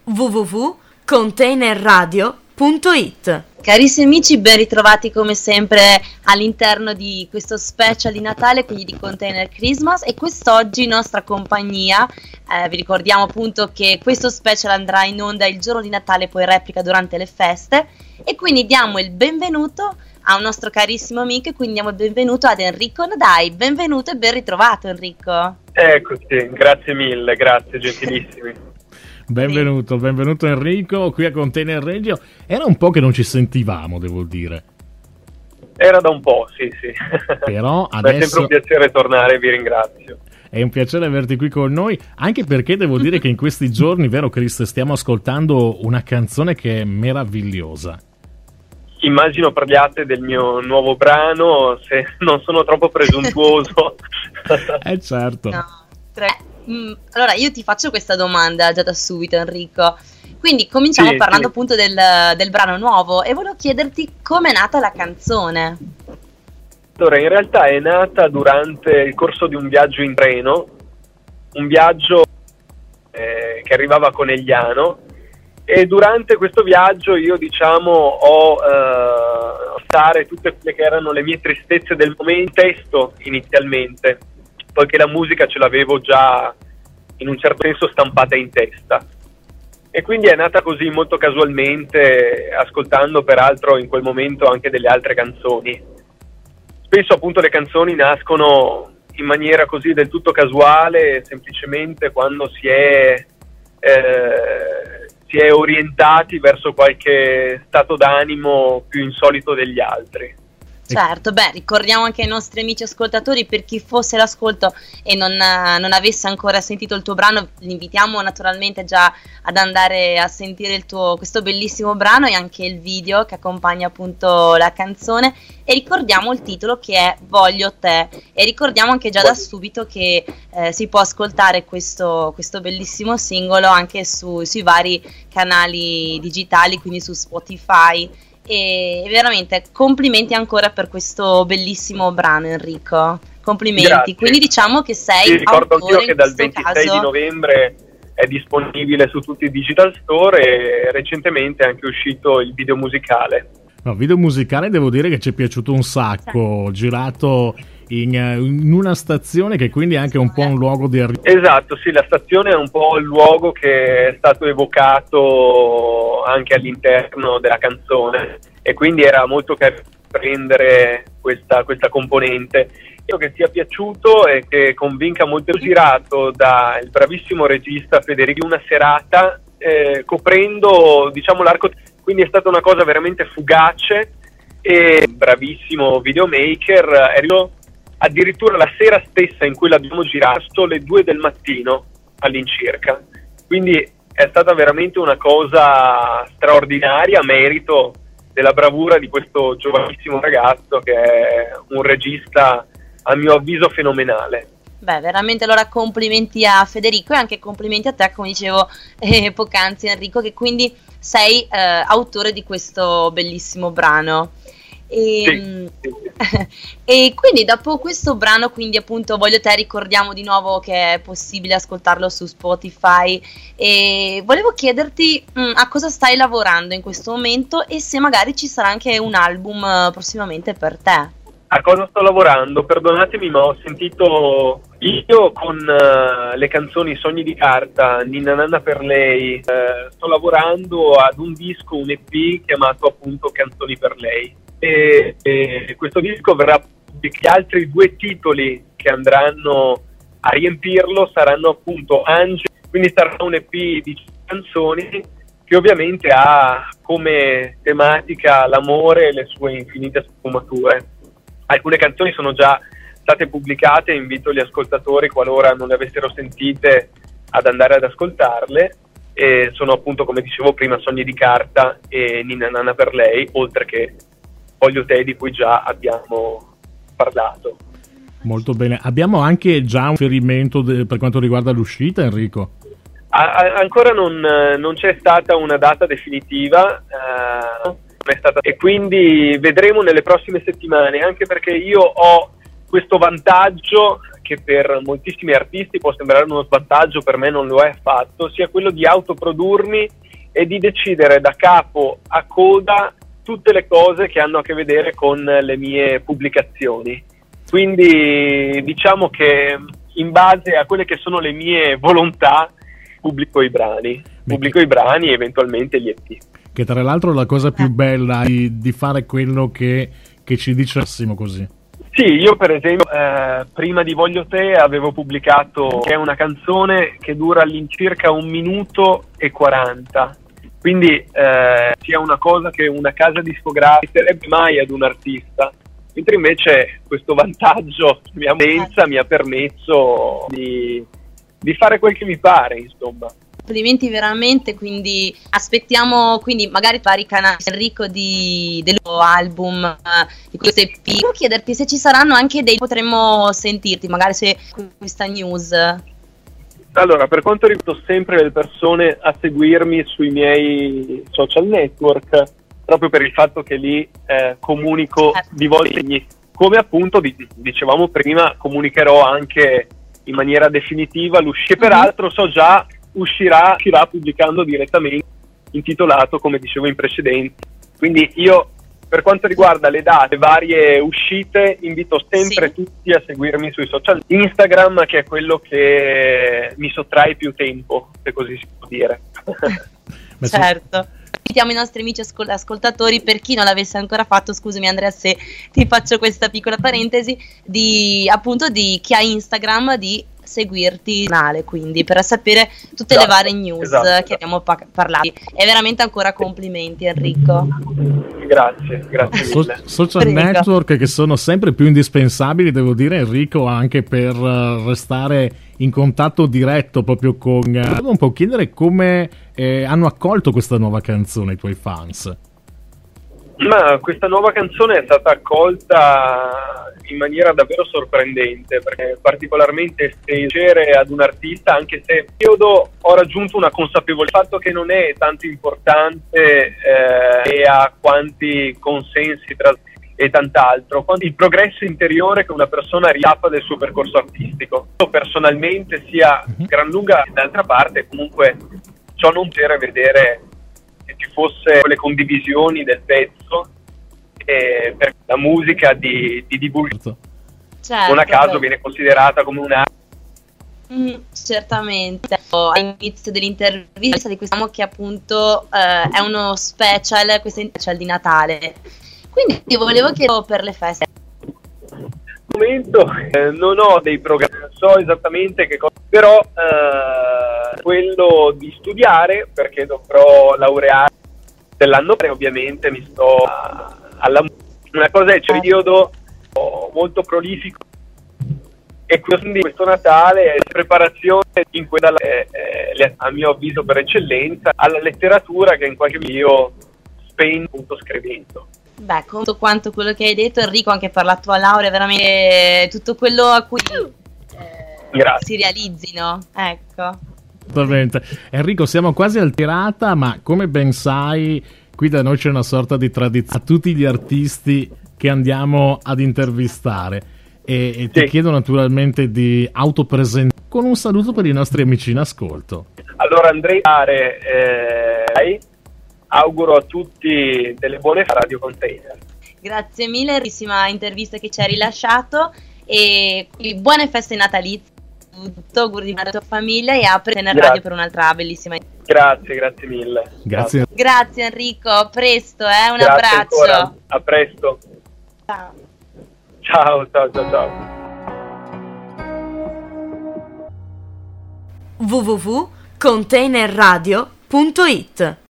www.containerradio.it. Carissimi amici, ben ritrovati come sempre all'interno di questo special di Natale, quindi di Container Christmas, e quest'oggi nostra compagnia, vi ricordiamo appunto che questo special andrà in onda il giorno di Natale, poi replica durante le feste, e quindi diamo il benvenuto a un nostro carissimo amico, e quindi diamo il benvenuto ad Enrico Nadai. Benvenuto e ben ritrovato, Enrico. Eccoci, grazie mille, grazie, gentilissimi. Benvenuto Enrico qui a Container Radio. Era un po' che non ci sentivamo, devo dire. Era da un po', sì. Però adesso... È sempre un piacere tornare, vi ringrazio. È un piacere averti qui con noi, anche perché devo dire che in questi giorni, vero Chris, stiamo ascoltando una canzone che è meravigliosa. Immagino parliate del mio nuovo brano, se non sono troppo presuntuoso. Certo. No, allora io ti faccio questa domanda già da subito, Enrico. Quindi cominciamo parlando appunto del brano nuovo, e volevo chiederti com'è nata la canzone. Allora, in realtà è nata durante il corso di un viaggio in treno, un viaggio che arrivava a Conegliano, e durante questo viaggio io ho stare tutte quelle che erano le mie tristezze del momento, testo inizialmente, poiché la musica ce l'avevo già in un certo senso stampata in testa, e quindi è nata così molto casualmente, ascoltando peraltro in quel momento anche delle altre canzoni. Spesso appunto le canzoni nascono in maniera così del tutto casuale, semplicemente quando si è orientati verso qualche stato d'animo più insolito degli altri. Certo, ricordiamo anche ai nostri amici ascoltatori, per chi fosse l'ascolto e non avesse ancora sentito il tuo brano, li invitiamo naturalmente già ad andare a sentire questo bellissimo brano e anche il video che accompagna appunto la canzone, e ricordiamo il titolo che è Voglio te, e ricordiamo anche già da subito che si può ascoltare questo bellissimo singolo anche sui vari canali digitali, quindi su Spotify. E veramente complimenti ancora per questo bellissimo brano, Enrico, complimenti. Grazie. Quindi diciamo che sei sì, ricordo anch'io che dal 26 di novembre è disponibile su tutti i digital store, e recentemente è anche uscito il video musicale. No, video musicale devo dire che ci è piaciuto un sacco, girato in una stazione che quindi è anche un po' un luogo di arrivo. Esatto, sì, la stazione è un po' il luogo che è stato evocato anche all'interno della canzone, e quindi era molto carino prendere questa componente. Io che sia piaciuto e che convinca molto, girato dal bravissimo regista Federico una serata coprendo l'arco, quindi è stata una cosa veramente fugace, e bravissimo videomaker, ero addirittura la sera stessa in cui l'abbiamo girato, le 2 del mattino all'incirca, quindi è stata veramente una cosa straordinaria, a merito della bravura di questo giovanissimo ragazzo che è un regista a mio avviso fenomenale. Veramente, allora complimenti a Federico, e anche complimenti a te, come dicevo poc'anzi, Enrico, che quindi sei autore di questo bellissimo brano. Sì. E quindi dopo questo brano, quindi appunto Voglio te, ricordiamo di nuovo che è possibile ascoltarlo su Spotify, e volevo chiederti a cosa stai lavorando in questo momento, e se magari ci sarà anche un album prossimamente per te. A cosa sto lavorando? Perdonatemi, ma ho sentito io con le canzoni Sogni di carta, Ninna Nanna per lei, sto lavorando ad un disco, un EP chiamato appunto Canzoni per lei, e questo disco verrà, gli altri 2 titoli che andranno a riempirlo saranno appunto Angeli, quindi sarà un EP di canzoni che ovviamente ha come tematica l'amore e le sue infinite sfumature. Alcune canzoni sono già state pubblicate, invito gli ascoltatori, qualora non le avessero sentite, ad andare ad ascoltarle, e sono appunto, come dicevo prima, Sogni di carta e Ninna Nanna per lei, oltre che Voglio te, di cui già abbiamo parlato. Molto bene, abbiamo anche già un riferimento per quanto riguarda l'uscita, Enrico? Ancora non c'è stata una data definitiva, e quindi vedremo nelle prossime settimane, anche perché io ho questo vantaggio che per moltissimi artisti può sembrare uno svantaggio, per me non lo è affatto, sia quello di autoprodurmi e di decidere da capo a coda tutte le cose che hanno a che vedere con le mie pubblicazioni. Quindi diciamo che in base a quelle che sono le mie volontà pubblico i brani e eventualmente gli EP. Che tra l'altro è la cosa più bella di fare quello che ci dicessimo così. Sì, io per esempio prima di Voglio Te avevo pubblicato che è una canzone che dura all'incirca 1 minuto e 40, quindi sia una cosa che una casa discografica non mai ad un artista, mentre invece questo vantaggio mia potenza mi ha permesso di fare quel che mi pare, insomma. Complimenti veramente, quindi aspettiamo magari vari canali Enrico del nuovo album, di questo EP. Devo chiederti se ci saranno anche potremmo sentirti magari se questa news. Allora, per quanto riguarda sempre le persone a seguirmi sui miei social network, proprio per il fatto che lì comunico di volte, come appunto dicevamo prima, comunicherò anche in maniera definitiva l'uscita, che peraltro so già uscirà pubblicando direttamente, intitolato come dicevo in precedenza. Quindi io, per quanto riguarda le date, varie uscite, invito sempre tutti a seguirmi sui social Instagram, che è quello che mi sottrae più tempo, se così si può dire. Certo. Invitiamo i nostri amici ascoltatori, per chi non l'avesse ancora fatto, scusami Andrea se ti faccio questa piccola parentesi, di chi ha Instagram, di seguirti il canale, quindi per sapere tutte le varie news che abbiamo parlato. E veramente ancora complimenti Enrico. Grazie mille. Social network che sono sempre più indispensabili, devo dire, Enrico, anche per restare in contatto diretto proprio con... Devo un po' chiedere come hanno accolto questa nuova canzone i tuoi fans. Ma questa nuova canzone è stata accolta in maniera davvero sorprendente, perché è particolarmente piacere ad un artista, anche se io ho raggiunto una consapevolezza del fatto che non è tanto importante e a quanti consensi e tant'altro, quanto il progresso interiore che una persona riappa del suo percorso artistico. Io personalmente sia gran lunga, d'altra parte comunque ciò non per vedere che ci fosse le condivisioni del pezzo e per la musica di divulgazione. Certo, non a caso viene considerata come un'arte. Certamente. All'inizio dell'intervista diciamo che appunto è uno special, questo è un special di Natale, quindi ti volevo chiedere per le feste. Al momento non ho dei programmi, non so esattamente che cosa, però quello di studiare, perché dovrò laureare dell'anno pre, ovviamente mi sto alla una cosa è c'è un periodo molto prolifico e quindi questo Natale è preparazione in quella a mio avviso per eccellenza alla letteratura che in qualche modo io spendo scrivendo. Beh, conto quanto quello che hai detto Enrico, anche per la tua laurea, veramente tutto quello a cui si realizzino, ecco. Totalmente. Enrico, siamo quasi al tirata, ma come ben sai, qui da noi c'è una sorta di tradizione a tutti gli artisti che andiamo ad intervistare e ti chiedo naturalmente di autopresentare con un saluto per i nostri amici in ascolto. Allora andrei a fare auguro a tutti delle buone Radio Container. Grazie mille, bellissima intervista che ci hai rilasciato e buone feste natalizie. Tutto, auguri alla tua famiglia e apri nel radio per un'altra bellissima. Grazie mille. Grazie Enrico, a presto, un abbraccio. Ancora. A presto. Ciao. www.containerradio.it